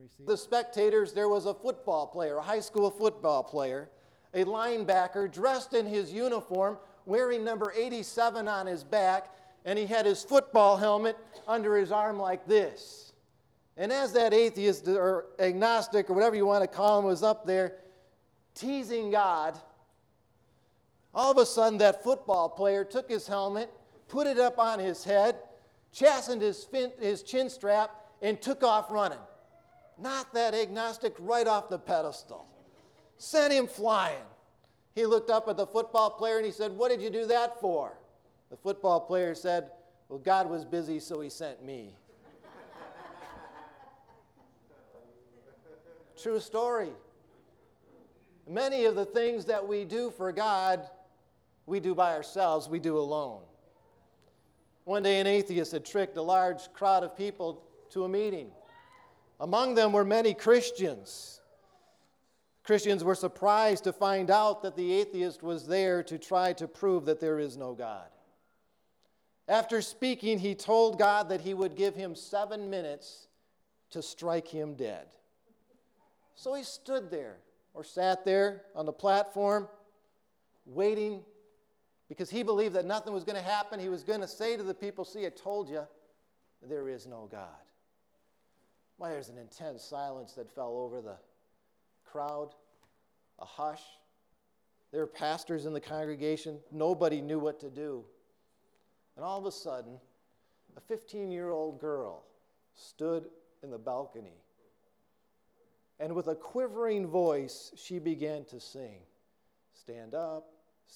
The spectators, there was a football player, a high school football player, a linebacker dressed in his uniform, wearing number 87 on his back, and he had his football helmet under his arm like this. And as that atheist or agnostic or whatever you want to call him was up there teasing God, all of a sudden that football player took his helmet, put it up on his head, chastened his chin strap, and took off running. Not that agnostic, right off the pedestal. Sent him flying. He looked up at the football player and he said, "What did you do that for?" The football player said, "Well, God was busy, so he sent me." True story. Many of the things that we do for God, we do by ourselves, we do alone. One day an atheist had tricked a large crowd of people to a meeting. Among them were many Christians. Christians were surprised to find out that the atheist was there to try to prove that there is no God. After speaking, he told God that he would give him 7 minutes to strike him dead. So he stood there, or sat there on the platform, waiting, because he believed that nothing was going to happen. He was going to say to the people, "See, I told you, there is no God." Why, there's an intense silence that fell over the crowd, a hush. There were pastors in the congregation. Nobody knew what to do. And all of a sudden, a 15-year-old girl stood in the balcony. And with a quivering voice, she began to sing, stand up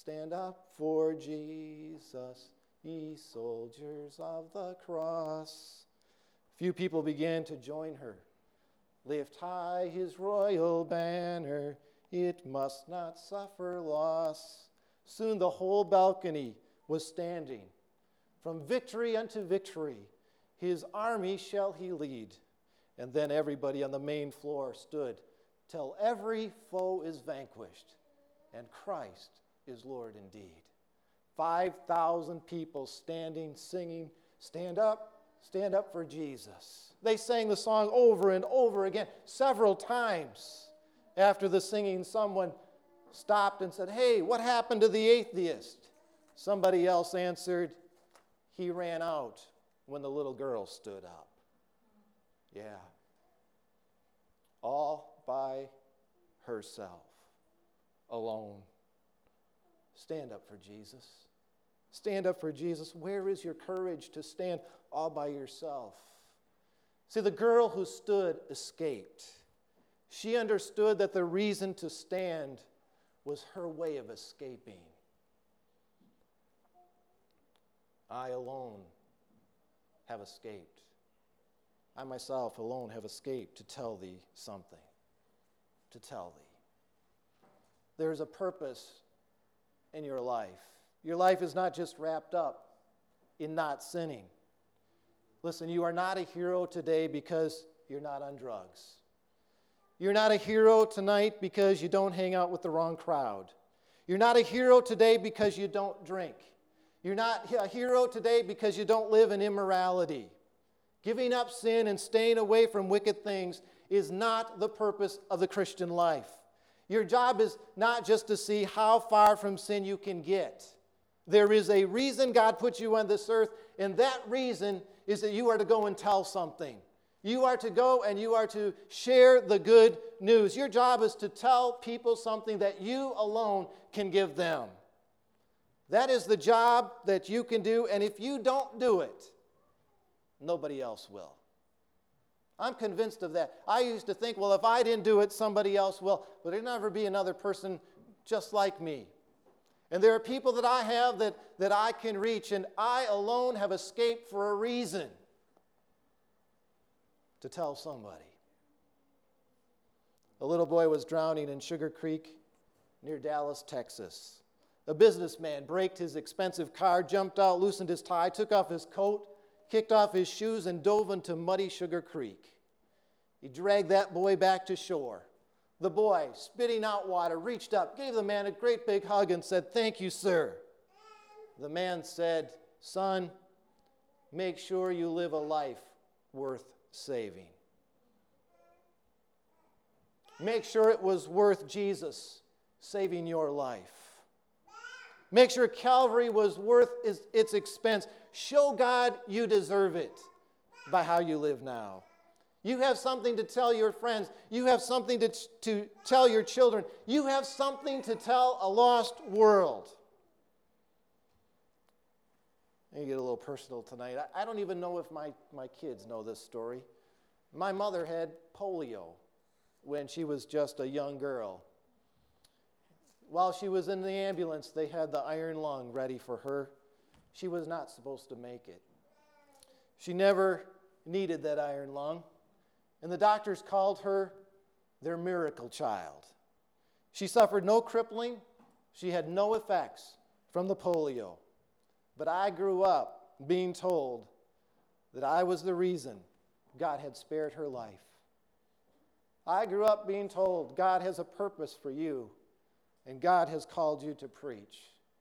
for Jesus, ye soldiers of the cross." Few people began to join her. "Lift high his royal banner, it must not suffer loss." Soon the whole balcony was standing. From victory unto victory, his army shall he lead. And then everybody on the main floor stood till every foe is vanquished and Christ is Lord indeed. 5,000 people standing, singing, stand up for Jesus. They sang the song over and over again, several times. After the singing, someone stopped and said, "Hey, what happened to the atheist?" Somebody else answered, "He ran out when the little girl stood up." Yeah. All by herself, alone. Stand up for Jesus. Stand up for Jesus. Where is your courage to stand all by yourself? See, the girl who stood escaped. She understood that the reason to stand was her way of escaping. I alone have escaped. I myself alone have escaped to tell thee something, to tell thee. There is a purpose in your life. Your life is not just wrapped up in not sinning. Listen, you are not a hero today because you're not on drugs. You're not a hero tonight because you don't hang out with the wrong crowd. You're not a hero today because you don't drink. You're not a hero today because you don't live in immorality. Giving up sin and staying away from wicked things is not the purpose of the Christian life. Your job is not just to see how far from sin you can get. There is a reason God put you on this earth, and that reason is that you are to go and tell something. You are to go and you are to share the good news. Your job is to tell people something that you alone can give them. That is the job that you can do, and if you don't do it, nobody else will. I'm convinced of that. I used to think, well, if I didn't do it, somebody else will. But there'll never be another person just like me. And there are people that I have that I can reach, and I alone have escaped for a reason. To tell somebody. A little boy was drowning in Sugar Creek near Dallas, Texas. A businessman braked his expensive car, jumped out, loosened his tie, took off his coat, kicked off his shoes, and dove into muddy Sugar Creek. He dragged that boy back to shore. The boy, spitting out water, reached up, gave the man a great big hug, and said, "Thank you, sir." The man said, "Son, make sure you live a life worth saving." Make sure it was worth Jesus saving your life. Make sure Calvary was worth its expense. Show God you deserve it by how you live now. You have something to tell your friends. You have something to tell your children. You have something to tell a lost world. Let me get a little personal tonight. I don't even know if my kids know this story. My mother had polio when she was just a young girl. While she was in the ambulance, they had the iron lung ready for her. She was not supposed to make it. She never needed that iron lung. And the doctors called her their miracle child. She suffered no crippling. She had no effects from the polio. But I grew up being told that I was the reason God had spared her life. I grew up being told God has a purpose for you, and God has called you to preach.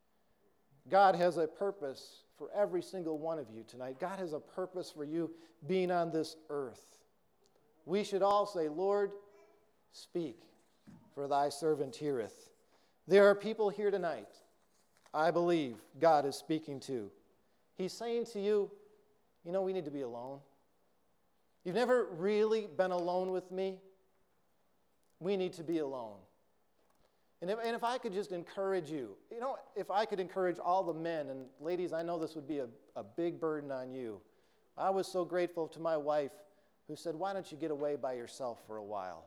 God has a purpose for every single one of you tonight. God has a purpose for you being on this earth. We should all say, Lord, speak, for thy servant heareth. There are people here tonight I believe God is speaking to. He's saying to you, you know, we need to be alone. You've never really been alone with me. We need to be alone. And if I could just encourage you, if I could encourage all the men, and ladies, I know this would be a big burden on you. I was so grateful to my wife who said, why don't you get away by yourself for a while?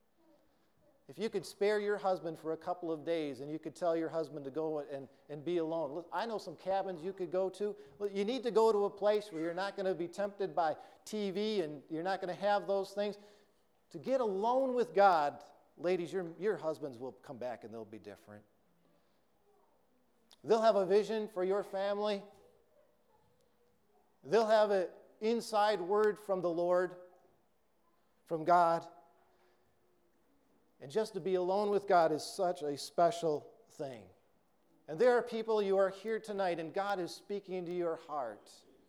If you could spare your husband for a couple of days and you could tell your husband to go and be alone. Look, I know some cabins you could go to. Look, you need to go to a place where you're not going to be tempted by TV and you're not going to have those things. To get alone with God, ladies, your husbands will come back and they'll be different. They'll have a vision for your family. They'll have an inside word from the Lord, from God. And just to be alone with God is such a special thing. And there are people, you are here tonight, and God is speaking to your heart.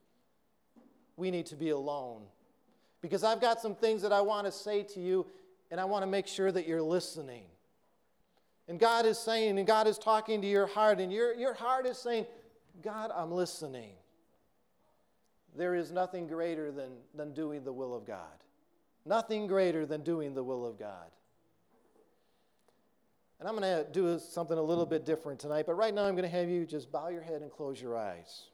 We need to be alone. Because I've got some things that I want to say to you, and I want to make sure that you're listening. And God is saying, and God is talking to your heart, and your heart is saying, God, I'm listening. There is nothing greater than doing the will of God. Nothing greater than doing the will of God. And I'm going to do something a little bit different tonight, but right now I'm going to have you just bow your head and close your eyes.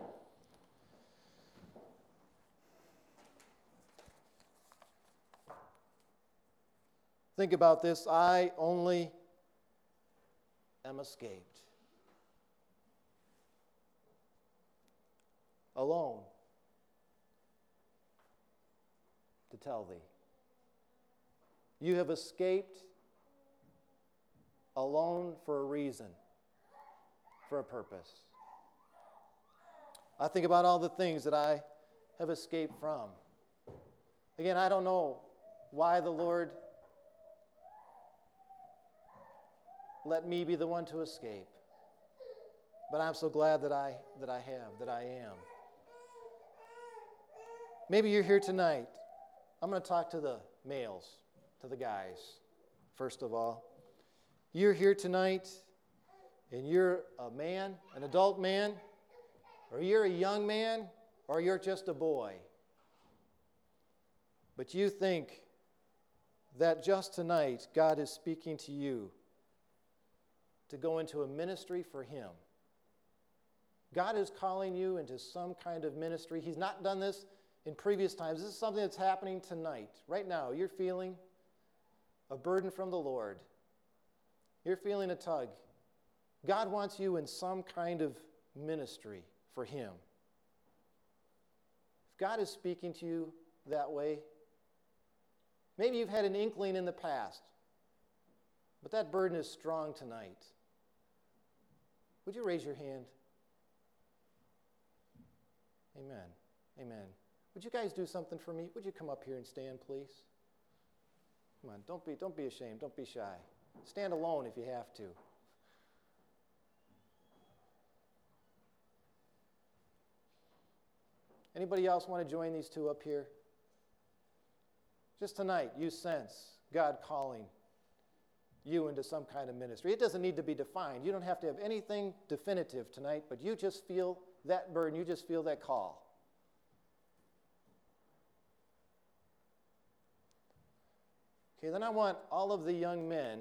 Think about this. I only am escaped. Alone to tell thee. You have escaped alone for a reason, for a purpose. I think about all the things that I have escaped from. Again, I don't know why the Lord let me be the one to escape, but I'm so glad that I am. Maybe you're here tonight. I'm going to talk to the males, to the guys, first of all. You're here tonight, and you're a man, an adult man, or you're a young man, or you're just a boy. But you think that just tonight God is speaking to you to go into a ministry for Him. God is calling you into some kind of ministry. He's not done this in previous times. This is something that's happening tonight. Right now, you're feeling a burden from the Lord. You're feeling a tug. God wants you in some kind of ministry for Him. If God is speaking to you that way, maybe you've had an inkling in the past, but that burden is strong tonight. Would you raise your hand? Amen. Amen. Would you guys do something for me? Would you come up here and stand, please? Come on, don't be ashamed. Don't be shy. Stand alone if you have to. Anybody else want to join these two up here? Just tonight, you sense God calling you into some kind of ministry. It doesn't need to be defined. You don't have to have anything definitive tonight, but you just feel that burden. You just feel that call. Okay, then I want all of the young men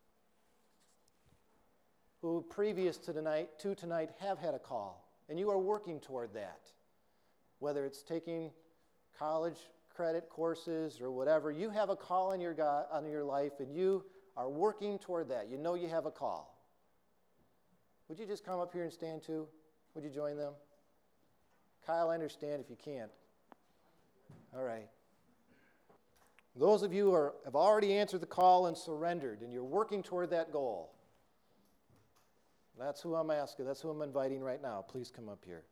who previous to tonight have had a call, and you are working toward that. Whether it's taking college credit courses or whatever, you have a call on your life, and you are working toward that. You know you have a call. Would you just come up here and stand too? Would you join them? Kyle, I understand if you can't. All right. Those of you who have already answered the call and surrendered, and you're working toward that goal, that's who I'm asking. That's who I'm inviting right now. Please come up here.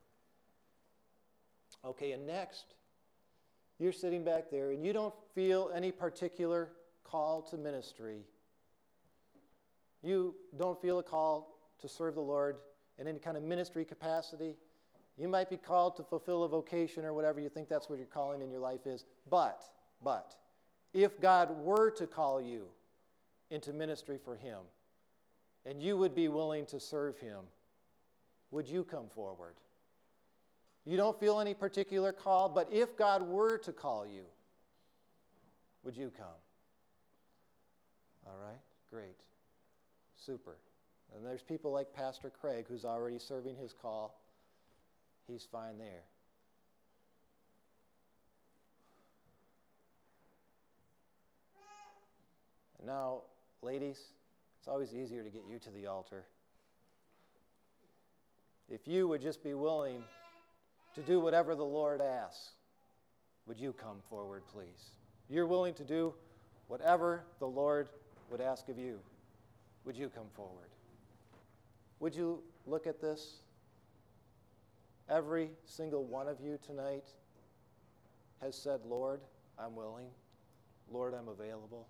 Okay, and next, you're sitting back there, and you don't feel any particular call to ministry. You don't feel a call to serve the Lord in any kind of ministry capacity. You might be called to fulfill a vocation or whatever. You think that's what your calling in your life is. But, if God were to call you into ministry for Him, and you would be willing to serve Him, would you come forward? You don't feel any particular call, but if God were to call you, would you come? All right, great. Super. And there's people like Pastor Craig, who's already serving his call. He's fine there. And now, ladies, it's always easier to get you to the altar. If you would just be willing to do whatever the Lord asks, would you come forward, please? You're willing to do whatever the Lord would ask of you. Would you come forward? Would you look at this? Every single one of you tonight has said, Lord, I'm willing. Lord, I'm available.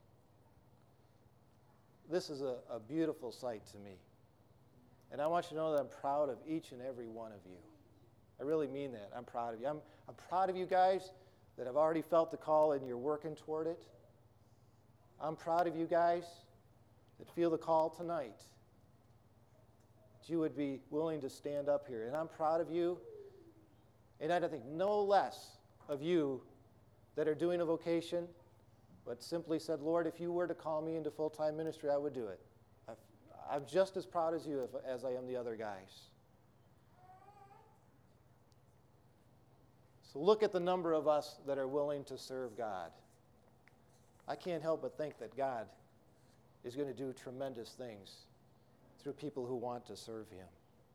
This is a beautiful sight to me. And I want you to know that I'm proud of each and every one of you. I really mean that. I'm proud of you. I'm proud of you guys that have already felt the call and you're working toward it. I'm proud of you guys that feel the call tonight, that you would be willing to stand up here. And I'm proud of you, and I think no less of you that are doing a vocation, but simply said, Lord, if you were to call me into full-time ministry, I would do it. I'm just as proud as you as I am the other guys. So look at the number of us that are willing to serve God. I can't help but think that God is going to do tremendous things through people who want to serve Him.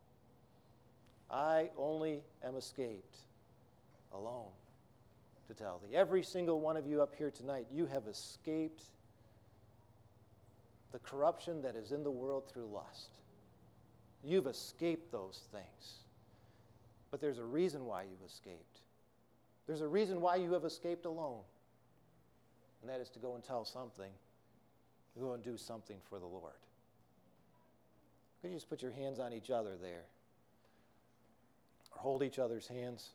I only am escaped alone to tell thee. Every single one of you up here tonight, you have escaped the corruption that is in the world through lust. You've escaped those things. But there's a reason why you've escaped. There's a reason why you have escaped alone. And that is to go and tell something. To go and do something for the Lord. Could you just put your hands on each other there? Or hold each other's hands.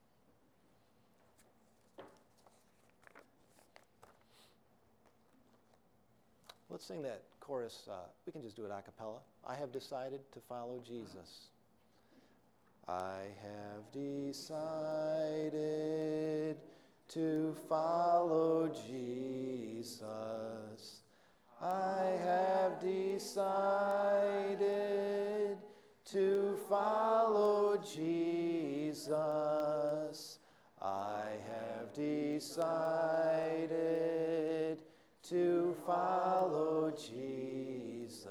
Let's sing that chorus. We can just do it a cappella. I have decided to follow Jesus. I have decided to follow Jesus. I have decided to follow Jesus. I have decided to follow Jesus.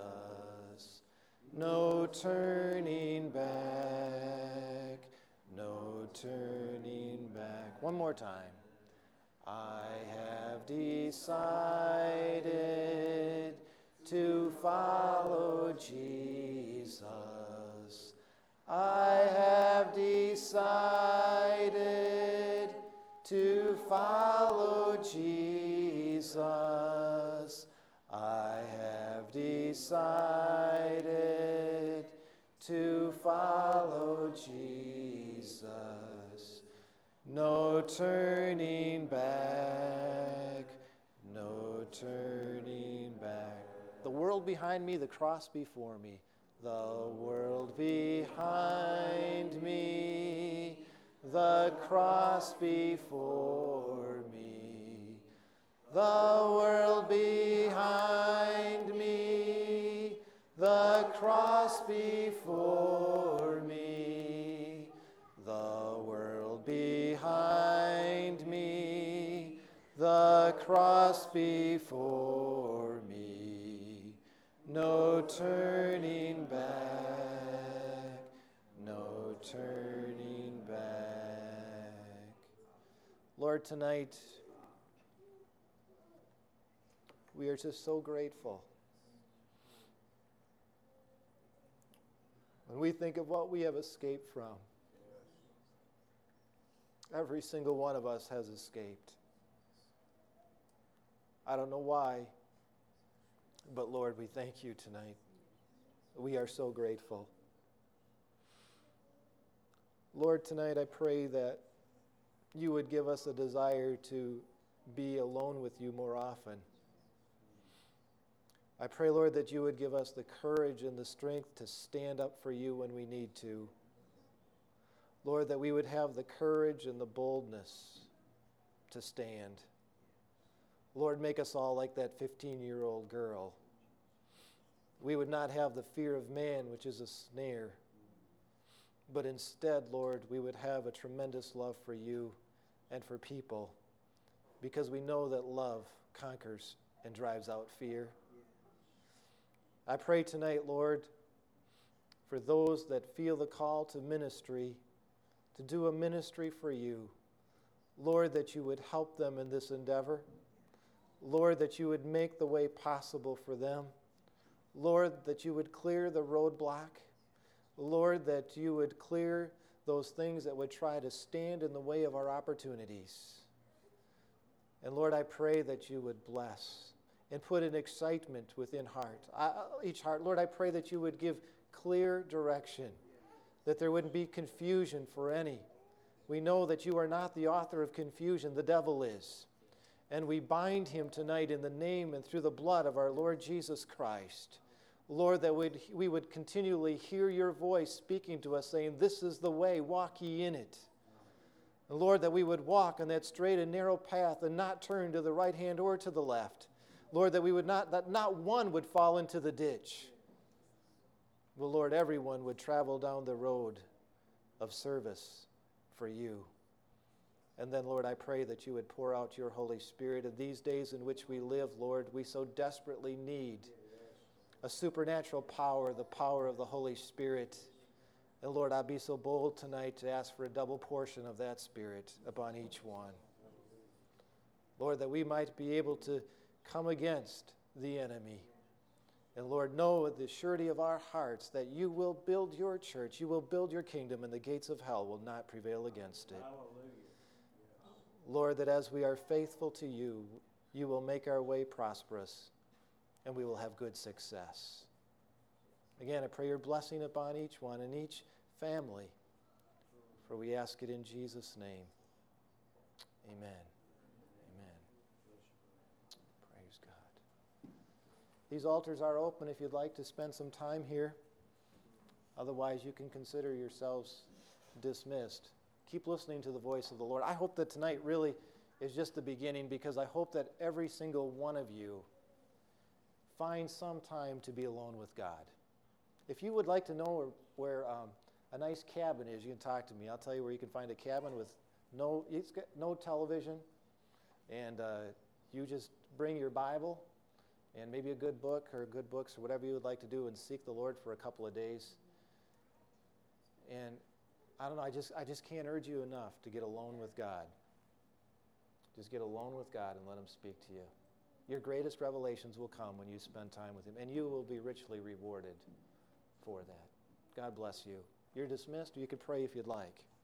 No turning back, no turning back. One more time. I have decided to follow Jesus. I have decided to follow Jesus. I have decided to follow Jesus. No turning back, no turning back. The world world behind me, the cross before me. The world behind me, the cross before me. The world behind me, the cross before me. The world behind me, the cross before me. No turning back, no turning back. Lord, tonight, we are just so grateful. When we think of what we have escaped from, every single one of us has escaped. I don't know why, but Lord, we thank you tonight. We are so grateful. Lord, tonight I pray that you would give us a desire to be alone with you more often. I pray, Lord, that you would give us the courage and the strength to stand up for you when we need to. Lord, that we would have the courage and the boldness to stand. Lord, make us all like that 15-year-old girl. We would not have the fear of man, which is a snare, but instead, Lord, we would have a tremendous love for you and for people, because we know that love conquers and drives out fear. I pray tonight, Lord, for those that feel the call to ministry, to do a ministry for you. Lord, that you would help them in this endeavor. Lord, that you would make the way possible for them. Lord, that you would clear the roadblock. Lord, that you would clear those things that would try to stand in the way of our opportunities. And Lord, I pray that you would bless and put an excitement within each heart. Lord, I pray that you would give clear direction, that there wouldn't be confusion for any. We know that you are not the author of confusion, the devil is. And we bind him tonight in the name and through the blood of our Lord Jesus Christ. Lord, that we would continually hear your voice speaking to us, saying, "This is the way, walk ye in it." And Lord, that we would walk on that straight and narrow path and not turn to the right hand or to the left. Lord, that not one would fall into the ditch. But Lord, everyone would travel down the road of service for you. And then, Lord, I pray that you would pour out your Holy Spirit in these days in which we live, Lord. We so desperately need a supernatural power, the power of the Holy Spirit. And Lord, I'll be so bold tonight to ask for a double portion of that Spirit upon each one. Lord, that we might be able to come against the enemy. And Lord, know with the surety of our hearts that you will build your church, you will build your kingdom, and the gates of hell will not prevail against it. Hallelujah. Lord, that as we are faithful to you, you will make our way prosperous, and we will have good success. Again, I pray your blessing upon each one and each family, for we ask it in Jesus' name. Amen. These altars are open if you'd like to spend some time here. Otherwise, you can consider yourselves dismissed. Keep listening to the voice of the Lord. I hope that tonight really is just the beginning, because I hope that every single one of you finds some time to be alone with God. If you would like to know where a nice cabin is, you can talk to me. I'll tell you where you can find a cabin with no television, and you just bring your Bible and maybe a good book or good books or whatever you would like to do, and seek the Lord for a couple of days. And I don't know, I just can't urge you enough to get alone with God. Just get alone with God and let him speak to you. Your greatest revelations will come when you spend time with him, and you will be richly rewarded for that. God bless you. You're dismissed. You can pray if you'd like.